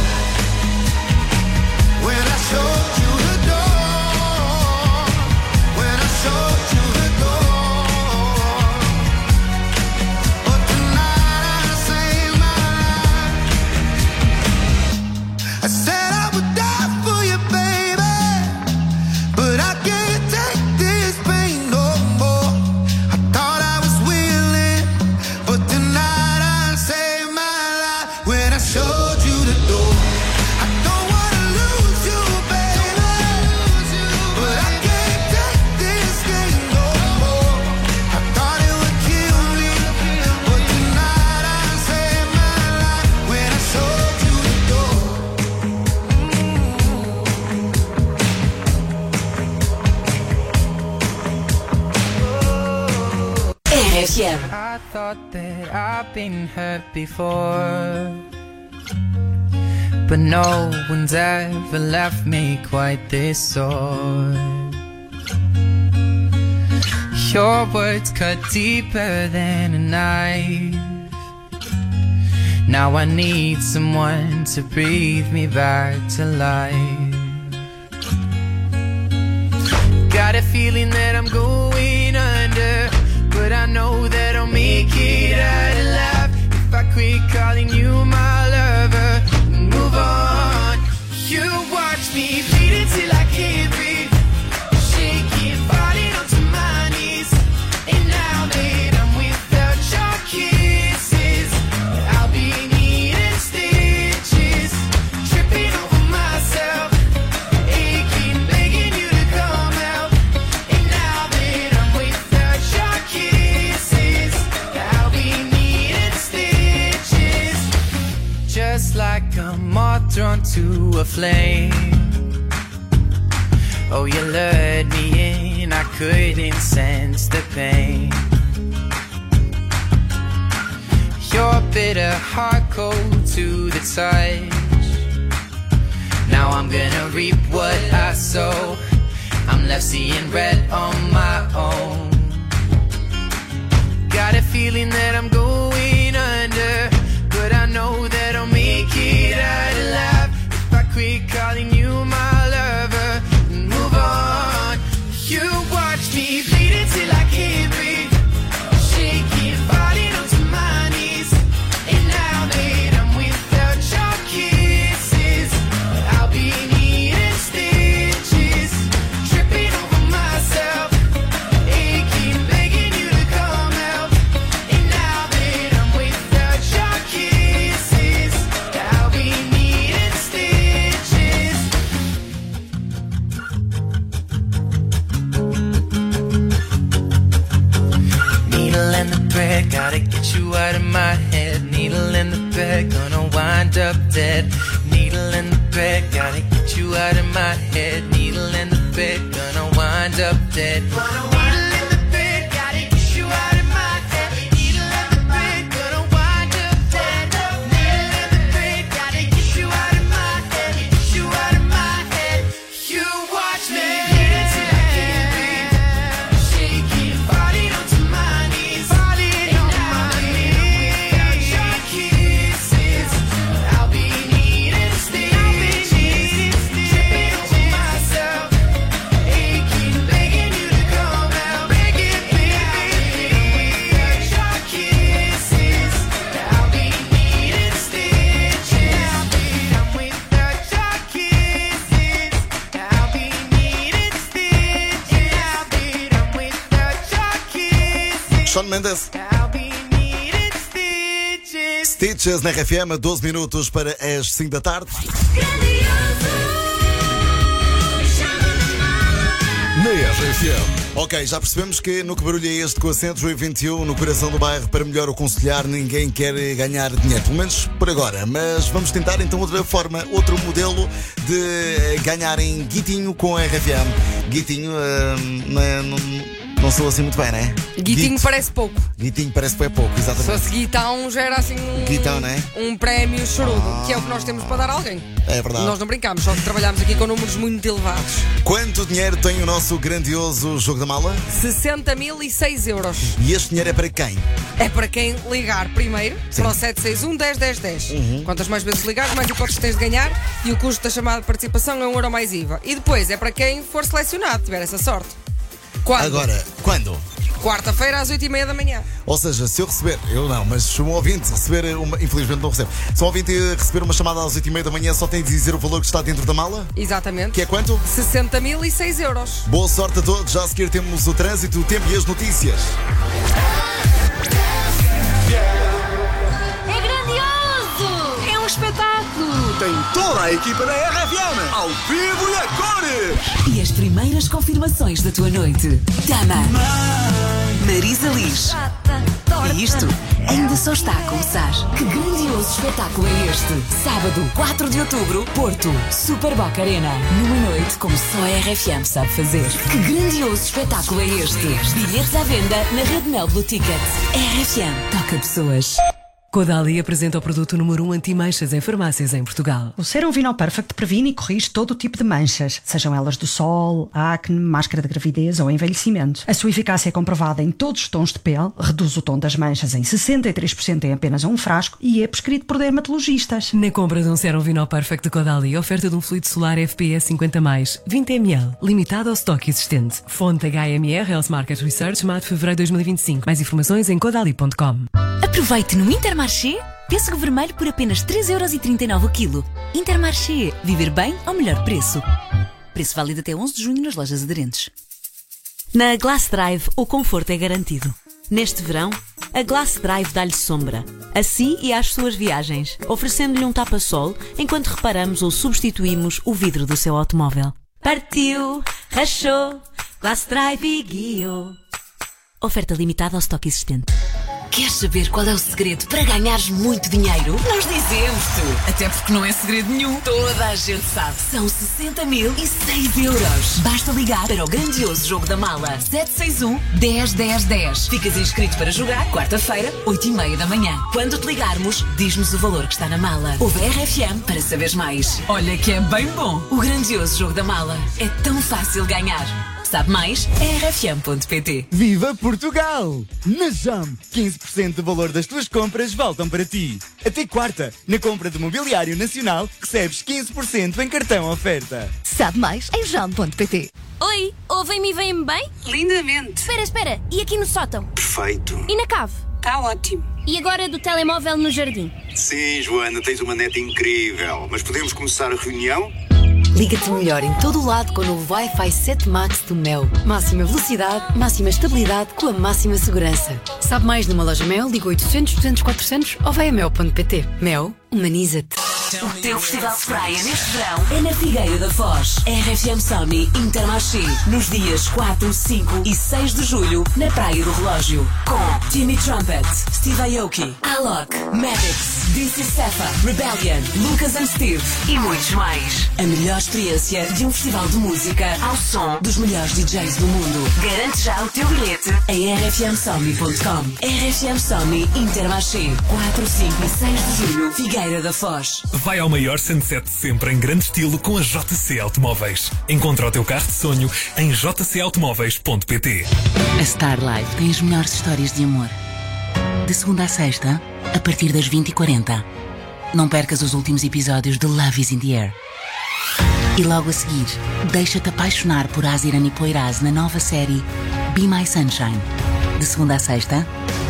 When I showed you the door. When I showed you the door. But tonight I saved my life. I said I would die for you, baby, but I can't take this pain no more. I thought I was willing, but tonight I saved my life when I showed you the door. I don't wanna lose you, baby, but I can't take this game no more. I thought it would kill me, but tonight I saved my life when I showed you the door. R F M. I thought that I've been hurt before, but no one's ever left me quite this sore. Your words cut deeper than a knife. Now I need someone to breathe me back to life. Got a feeling that I'm going under, but I know that I'll make it out alive if I quit calling you my lover and move on. You watch me bleed until I can't breathe, shaking, falling onto my knees. And now that I'm without your kisses, I'll be needing stitches, tripping over myself, aching, begging you to come out. And now that I'm without your kisses, I'll be needing stitches, just like a moth drawn to a flame. Oh, you lured me in, I couldn't sense the pain. Your bitter heart cold to the touch. Now I'm gonna reap what I sow. I'm left seeing red on my own. Got a feeling that I'm going under, but I know that I'll make it out alive if I quit calling you my lover and move on. You watch me bleed until I can't breathe, shaking, falling onto my knees. And now that I'm without your kisses, I'll be needing stitches, tripping over myself, aching, begging you to come out. And now that I'm without your kisses, I'll be needing stitches. Needle in the thread, gotta get you out of my head. Needle in the thread, gonna wind up dead. Needle in the thread, gotta get you out of my head. Needle in the thread, gonna wind up dead. Needle in the thread, gotta get you out of my head. Needle in the thread, gonna wind up dead. Needle in the thread, gotta get you out of my head. Get you out of my head. You watch me bleed until I can't breathe, shaking, falling onto my knees, falling on my knees. Without your kisses, I'll be needing stitches, tripping over myself, aching, begging you to come out, begging, begging. Without your kisses, I'll be needing stitches. I'm without your kisses, I'll be needing stitches. I'm without your kisses, Shawn Mendes. I'll be needing stitches. Stitches na R F M, doze minutos para as cinco da tarde. Na R F M. Ok, já percebemos que no Que Barulho é Este, com a Centro e vinte e um, no coração do bairro, para melhor o aconselhar, ninguém quer ganhar dinheiro, pelo menos por agora. Mas vamos tentar então outra forma, outro modelo de ganharem guitinho com a R F M. Guitinho, hum, não, é- não, não sou assim muito bem, né? Guitinho Guito. parece pouco. Guitinho parece que é pouco, Se exatamente. fosse guitão, já era assim um, Guitão, né? um prémio chorudo, que é o que nós temos para dar a alguém. É verdade. Nós não brincamos, só que trabalhamos aqui com números muito elevados. Quanto dinheiro tem o nosso grandioso jogo da mala? sessenta mil e seis euros. E este dinheiro é para quem? É para quem ligar primeiro Sim. para o sete seis um, dez, dez, dez. Uhum. Quantas mais vezes ligares, mais hipóteses tens de ganhar, e o custo da chamada de participação é um euro mais I V A. E depois é para quem for selecionado, tiver essa sorte. Quando? Agora, quando? Quarta-feira às oito e meia da manhã. Ou seja, se eu receber, eu não, mas se um ouvinte receber uma, infelizmente não recebo, se um ouvinte receber uma chamada às oito e meia da manhã, só tem de dizer o valor que está dentro da mala? Exatamente. Que é quanto? sessenta mil e seis euros. Boa sorte a todos, já a seguir temos o trânsito, o tempo e as notícias. É grandioso! É um espetáculo! Tem toda a equipa da R F M, ao vivo e a cores. E as primeiras confirmações da tua noite. Tama, Marisa Liz. E isto ainda só está a começar. Que grandioso espetáculo é este? Sábado, quatro de outubro, Porto, Super Boca Arena. Numa noite como só a R F M sabe fazer. Que grandioso espetáculo é este? Bilhetes à venda na Rede Mel Blue Ticket. R F M toca pessoas. Caudalie apresenta o produto número um anti-manchas em farmácias em Portugal. O Serum Vinol Perfect previne e corrige todo o tipo de manchas, sejam elas do sol, acne, máscara de gravidez ou envelhecimento. A sua eficácia é comprovada em todos os tons de pele, reduz o tom das manchas em sessenta e três por cento em apenas um frasco e é prescrito por dermatologistas. Na compra de um Serum Vinol Perfect de Caudalie, oferta de um fluido solar F P S cinquenta mais, vinte mililitros, limitado ao estoque existente. Fonte H M R Health Market Research, maio de fevereiro de dois mil e vinte e cinco. Mais informações em caudalie ponto com. Aproveite no Intermarché pêssego vermelho por apenas três euros e trinta e nove o quilo. Intermarché. Viver bem ao melhor preço. Preço válido até onze de junho nas lojas aderentes. Na Glass Drive, o conforto é garantido. Neste verão, a Glass Drive dá-lhe sombra, a si e às suas viagens, oferecendo-lhe um tapa-sol enquanto reparamos ou substituímos o vidro do seu automóvel. Partiu, rachou, Glass Drive e guiou. Oferta limitada ao estoque existente. Queres saber qual é o segredo para ganhares muito dinheiro? Nós dizemos-te. Até porque não é segredo nenhum. Toda a gente sabe. São sessenta mil e seis euros. Basta ligar para o grandioso jogo da mala. sete seis um, dez, dez, dez. Ficas inscrito para jogar quarta-feira, oito e meia da manhã. Quando te ligarmos, diz-nos o valor que está na mala. Ouve a R F M para saberes mais. Olha que é bem bom. O grandioso jogo da mala. É tão fácil ganhar. Sabe mais? R F M ponto P T. Viva Portugal! Na Jam, quinze por cento do valor das tuas compras voltam para ti. Até quarta, na compra de mobiliário nacional, recebes quinze por cento em cartão oferta. Sabe mais em jam ponto P T. Oi, ouvem-me e veem-me bem? Lindamente. Espera, espera, e aqui no sótão? Perfeito. E na cave? Está ótimo. E agora do telemóvel no jardim? Sim, Joana, tens uma neta incrível. Mas podemos começar a reunião? Liga-te melhor em todo o lado com o novo Wi-Fi sete Max do Mel. Máxima velocidade, máxima estabilidade com a máxima segurança. Sabe mais numa loja Mel? Liga oitocentos, duzentos, quatrocentos ou vai a mel ponto pt. Mel, humaniza-te. O teu festival de praia neste verão é na Figueira da Foz. R F M Sony Intermarché. Nos dias quatro, cinco e seis de julho, na Praia do Relógio. Com Timmy Trumpet, Steve Aoki, Alok, Maddox, D C Safa, Rebellion, Lucas and Steve e muitos mais. A melhor experiência de um festival de música ao som dos melhores D Js do mundo. Garante já o teu bilhete em r f m sony ponto com. R F M Sony Intermarché. quatro, cinco e seis de julho, Figueira da Foz. Vai ao maior sunset sempre em grande estilo com a J C Automóveis. Encontra o teu carro de sonho em j c automóveis ponto p t. A Star Life tem as melhores histórias de amor. De segunda a sexta, a partir das vinte e quarenta. Não percas os últimos episódios de Love is in the Air. E logo a seguir, deixa-te apaixonar por Aziran e Poiraz na nova série Be My Sunshine. De segunda a sexta,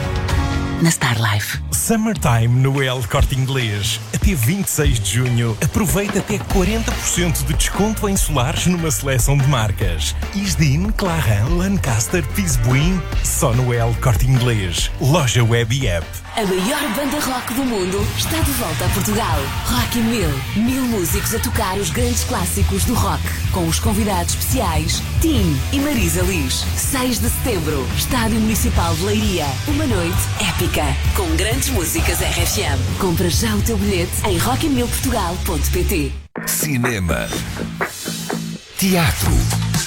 na Star Life. Summertime no El Corte Inglês. Até vinte e seis de junho, aproveita até quarenta por cento de desconto em solares numa seleção de marcas. Isdin, Clarin, Lancaster, Pisbuin. Só no El Corte Inglês. Loja web e app. A maior banda rock do mundo está de volta a Portugal. Rock in Mil. Mil músicos a tocar os grandes clássicos do rock. Com os convidados especiais Tim e Marisa Liz. seis de setembro, Estádio Municipal de Leiria. Uma noite épica, com grandes músicas R F M. Compra já o teu bilhete em rock in mil portugal ponto p t. Cinema, teatro,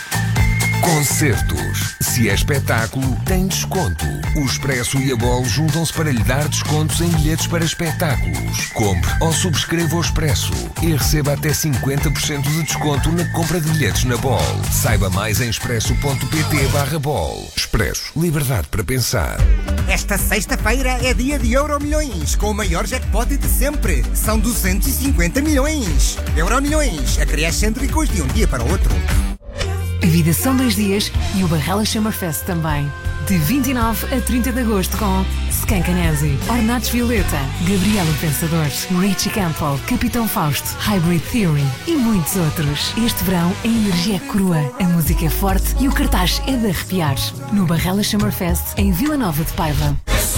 concertos. Se é espetáculo, tem desconto. O Expresso e a Bol juntam-se para lhe dar descontos em bilhetes para espetáculos. Compre ou subscreva o Expresso e receba até cinquenta por cento de desconto na compra de bilhetes na Bol. Saiba mais em expresso ponto p t barra bol. Expresso. Liberdade para pensar. Esta sexta-feira é dia de Euromilhões, com o maior jackpot de sempre. São duzentos e cinquenta milhões. Euromilhões, a criar cêntricos de um dia para o outro. A vida são dois dias e o Barrela Summerfest também. De vinte e nove a trinta de agosto com Skankanese, Ornatos Violeta, Gabriela o Pensador, Richie Campbell, Capitão Fausto, Hybrid Theory e muitos outros. Este verão a energia é crua, a música é forte e o cartaz é de arrepiar. No Barrela Summerfest em Vila Nova de Paiva.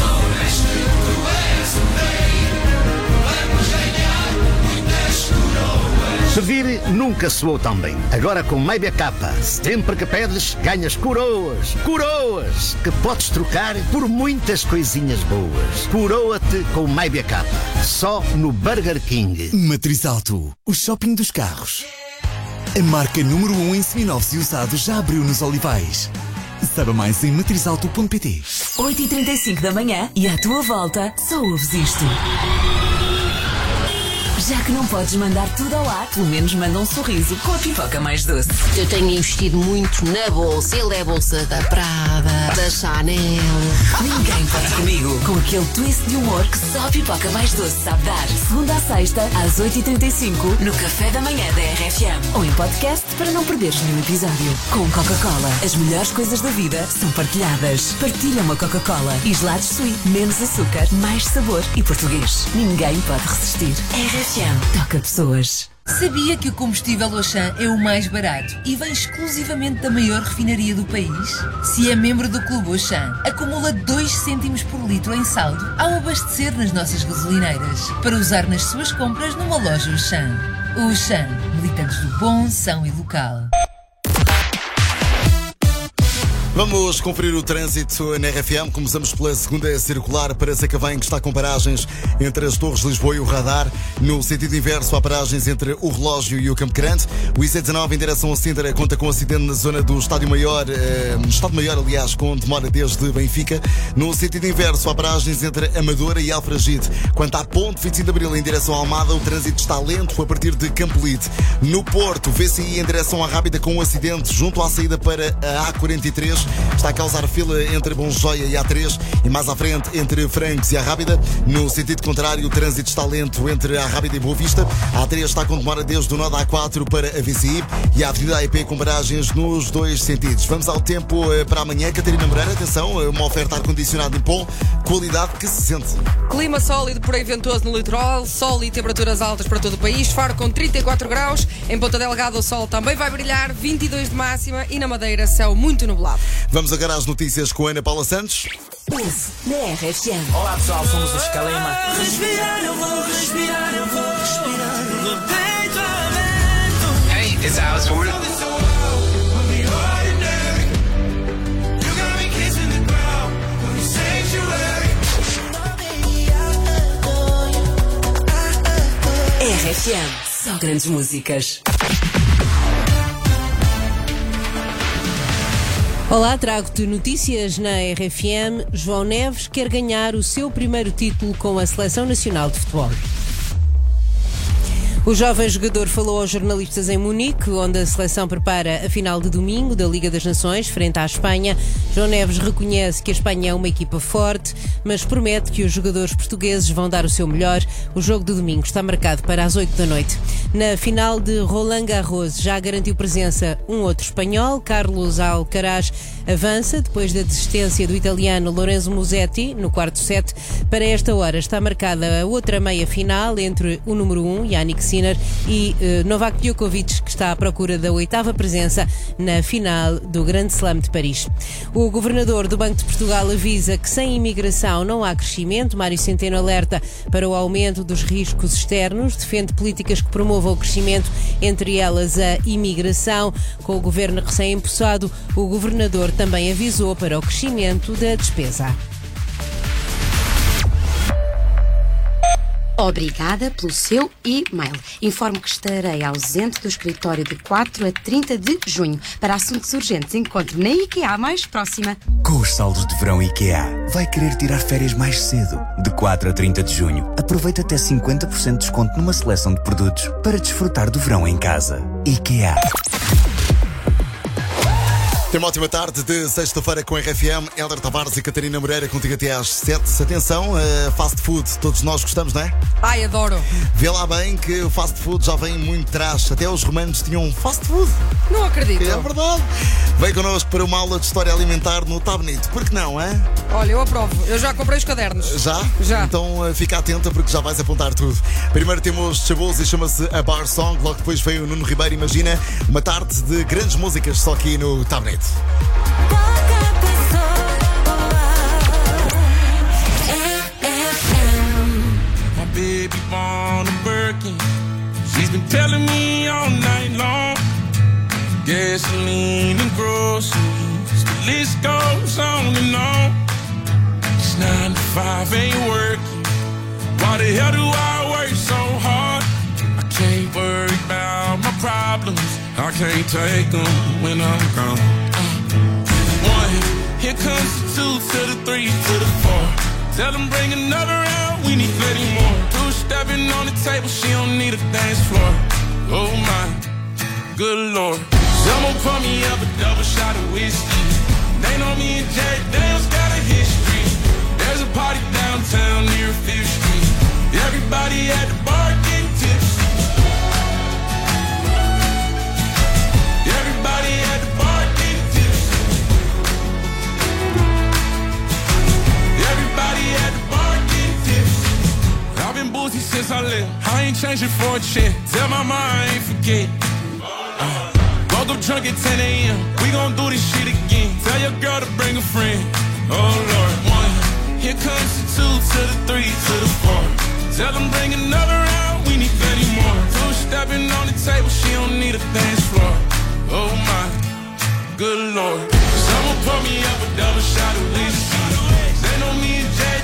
Servir nunca soou tão bem. Agora com Maybe Capa, sempre que pedes, ganhas coroas. Coroas que podes trocar por muitas coisinhas boas. Coroa-te com Maybe Capa. Só no Burger King. Matriz Auto, o shopping dos carros. A marca número um em seminovos e usados já abriu nos Olivais. Saiba mais em matriz auto ponto p t. oito e trinta e cinco da manhã e à tua volta só ouves isto. Já que não podes mandar tudo ao ar, pelo menos manda um sorriso com a pipoca mais doce. Eu tenho investido muito na bolsa. Ele é a bolsa da Prada, da Chanel. Ninguém pode comigo. Com aquele twist de humor que só a pipoca mais doce sabe dar. Segunda a sexta, às oito e trinta e cinco, no Café da Manhã da R F M. Ou em podcast para não perderes nenhum episódio. Com Coca-Cola. As melhores coisas da vida são partilhadas. Partilha uma Coca-Cola. E gelados Sweet. Menos açúcar, mais sabor e português. Ninguém pode resistir. R F M. Toca pessoas. Sabia que o combustível Auchan é o mais barato e vem exclusivamente da maior refinaria do país? Se é membro do Clube Auchan, acumula dois cêntimos por litro em saldo ao abastecer nas nossas gasolineiras, para usar nas suas compras numa loja Auchan. O Auchan, militantes do bom, são e local. Vamos conferir o trânsito na R F M. Começamos pela segunda circular para Sacavém, que está com paragens entre as Torres de Lisboa e o Radar. No sentido inverso, há paragens entre o Relógio e o Campo Grande. O I C dezanove em direção a Sintra conta com um acidente na zona do Estádio Maior, eh, Estádio Maior, aliás, com demora desde Benfica. No sentido inverso, há paragens entre Amadora e Alfragide. Quanto à ponte vinte e cinco de Abril em direção à Almada, o trânsito está lento a partir de Campolide. No Porto, V C I em direção à Rábida com um acidente junto à saída para a A quarenta e três. Está a causar fila entre Bonjoia e A três e mais à frente entre Francos e a Rábida. No sentido contrário, o trânsito está lento entre a Rábida e Boa Vista. A A três está com demora desde o nó da A quatro para a V C I e a Avenida A E P com paragens nos dois sentidos. Vamos ao tempo para amanhã. Catarina Moreira, atenção, uma oferta ar-condicionado em pó, qualidade que se sente. Clima sólido, porém ventoso no litoral, sol e temperaturas altas para todo o país. Faro com trinta e quatro graus, em Ponta Delgada o sol também vai brilhar, vinte e dois de máxima e na Madeira céu muito nublado. Vamos agora às notícias com a Ana Paula Santos. Ouve na R F M. Olá pessoal, somos os Calema. Respirar, eu vou respirar, eu vou respirar do peito aberto. Hey, it's Alice Warner. R F M, só grandes músicas. Olá, trago-te notícias na R F M. João Neves quer ganhar o seu primeiro título com a Seleção Nacional de Futebol. O jovem jogador falou aos jornalistas em Munique, onde a seleção prepara a final de domingo da Liga das Nações, frente à Espanha. João Neves reconhece que a Espanha é uma equipa forte, mas promete que os jogadores portugueses vão dar o seu melhor. O jogo de domingo está marcado para as oito da noite. Na final de Roland Garros já garantiu presença um outro espanhol, Carlos Alcaraz avança depois da desistência do italiano Lorenzo Musetti no quarto set. Para esta hora está marcada a outra meia-final entre o número um, Yannick Sinner, e uh, Novak Djokovic, que está à procura da oitava presença na final do Grande Slam de Paris. O governador do Banco de Portugal avisa que sem imigração não há crescimento. Mário Centeno alerta para o aumento dos riscos externos, defende políticas que promovam o crescimento, entre elas a imigração. Com o governo recém-empossado, o governador também avisou para o crescimento da despesa. Obrigada pelo seu e-mail. Informo que estarei ausente do escritório de quatro a trinta de junho. Para assuntos urgentes, encontre na IKEA mais próxima. Com os saldos de verão IKEA, vai querer tirar férias mais cedo. De quatro a trinta de junho, aproveita até cinquenta por cento de desconto numa seleção de produtos para desfrutar do verão em casa. IKEA. Tem uma ótima tarde de sexta-feira com a R F M. Hélder Tavares e Catarina Moreira contigo até às sete. Atenção, uh, fast food, todos nós gostamos, não é? Ai, adoro. Vê lá bem que o fast food já vem muito atrás. Até os romanos tinham fast food. Não acredito. É verdade. Vem connosco para uma aula de história alimentar no Tá Bonito. Por que não, é? Olha, eu aprovo. Eu já comprei os cadernos. Já? Já. Então uh, fica atenta porque já vais apontar tudo. Primeiro temos Chabols e chama-se A Bar Song. Logo depois veio o Nuno Ribeiro. Imagina uma tarde de grandes músicas só aqui no Tá Bonito. My baby born a Birkin. She's been telling me all night long. Gasoline and groceries, the list goes on and on. It's nine to five, ain't working. Why the hell do I work so hard? I can't worry about my problems. I can't take them when I'm gone. Here comes the two to the three to the four. Tell them bring another round, we need plenty more. Two stepping on the table, she don't need a dance floor. Oh my, good lord. Someone pour me up a double shot of whiskey. They know me and Jack Daniels got a history. There's a party downtown near Fifth Street. Everybody at the bar getting tipsy. Everybody at the bar getting tipsy. Everybody at the bar getting tipsy. I've been boozy since I left. I ain't changing for a check. Tell my mom I ain't forget. Uh, woke up drunk at ten a.m. We gon' do this shit again. Tell your girl to bring a friend. Oh Lord, one. Here comes the two to the three to the four. Tell them bring another round. We need plenty more. Two stepping on the table. She don't need a dance floor. Oh my, good lord. Someone pour me up a double shot of whiskey. They know me and Jay